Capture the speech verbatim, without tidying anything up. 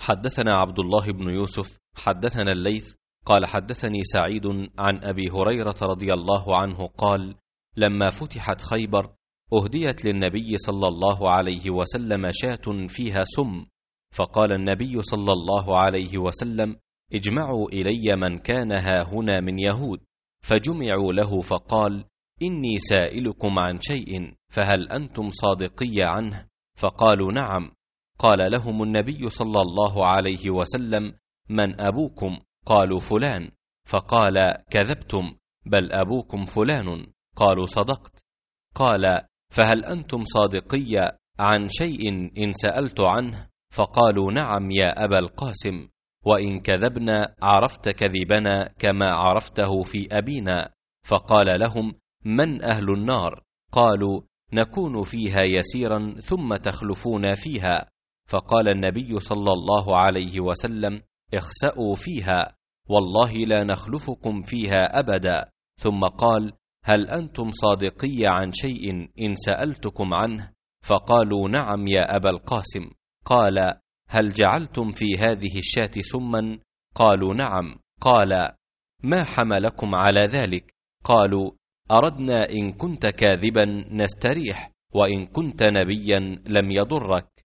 حدثنا عبد الله بن يوسف حدثنا الليث قال حدثني سعيد عن أبي هريرة رضي الله عنه قال: لما فتحت خيبر أهديت للنبي صلى الله عليه وسلم شاة فيها سم، فقال النبي صلى الله عليه وسلم: اجمعوا إلي من كان هاهنا من يهود، فجمعوا له، فقال: إني سائلكم عن شيء فهل أنتم صادقي عنه؟ فقالوا: نعم. قال لهم النبي صلى الله عليه وسلم: من أبوكم؟ قالوا: فلان. فقال: كذبتم، بل أبوكم فلان. قالوا: صدقت. قال: فهل أنتم صادقي عن شيء إن سألت عنه؟ فقالوا: نعم يا أبا القاسم، وإن كذبنا عرفت كذبنا كما عرفته في أبينا. فقال لهم: من أهل النار؟ قالوا: نكون فيها يسيرا ثم تخلفون فيها. فقال النبي صلى الله عليه وسلم: اخسأوا فيها، والله لا نخلفكم فيها أبدا. ثم قال: هل أنتم صادقي عن شيء إن سألتكم عنه؟ فقالوا: نعم يا أبا القاسم. قال: هل جعلتم في هذه الشاة سما؟ قالوا: نعم. قال: ما حملكم على ذلك؟ قالوا: أردنا إن كنت كاذبا نستريح، وإن كنت نبيا لم يضرك.